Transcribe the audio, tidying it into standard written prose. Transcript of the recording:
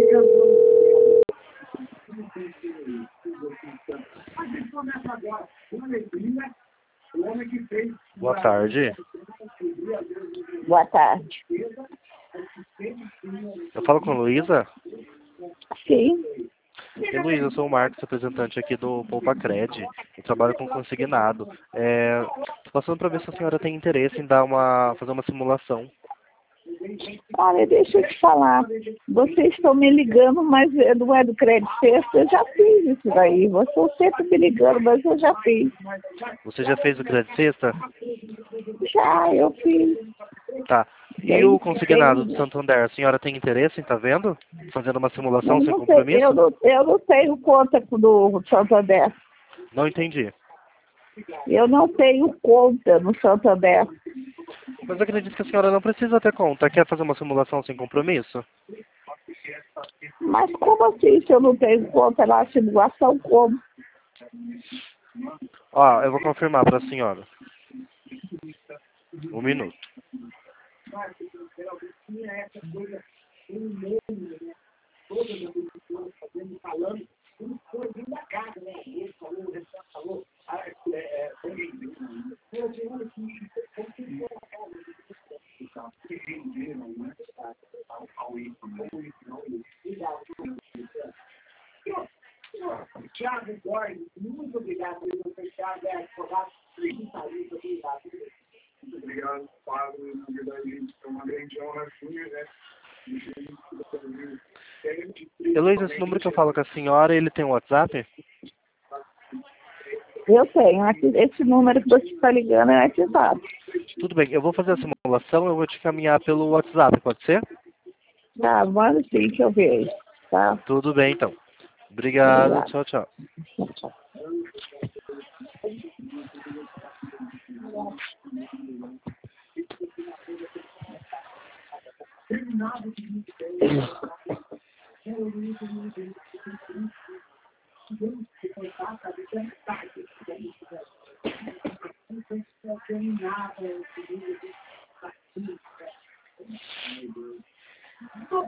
Boa tarde. Boa tarde. Eu falo com a Luísa? Sim. E Luísa, eu sou o Marcos, representante aqui do Poupa-Cred. Eu trabalho com consignado. Tô passando para ver se a senhora tem interesse em fazer uma simulação. Olha, deixa eu te falar. Vocês estão me ligando, mas não é do Crédito Sexta. Eu já fiz isso daí. Vocês sempre me ligando, mas eu já fiz. Você já fez o Crédito Sexta? Já, eu fiz. Tá. E o consignado do Santander, a senhora tem interesse em vendo? Fazendo uma simulação sem compromisso? Eu não tenho conta no Santander. Não entendi. Eu não tenho conta no Santander. Mas eu acredito que a senhora não precisa ter conta. Quer fazer uma simulação sem compromisso? Mas como assim, se eu não tenho conta na simulação, como? Ó, eu vou confirmar para a senhora. Um minuto. Thiago Borges, muito obrigado por você fechar Muito obrigado, Pablo. Na verdade, é uma grande honra minha, né? Heloísa, esse número que eu falo com a senhora, ele tem um WhatsApp? Eu tenho. Esse número que você está ligando é ativado. Tudo bem, eu vou fazer a simulação, eu vou te caminhar pelo WhatsApp, pode ser? Tá, manda sim que eu vejo. Tá? Tudo bem, então. Obrigado, Obrigado. tchau, tchau. Tchau.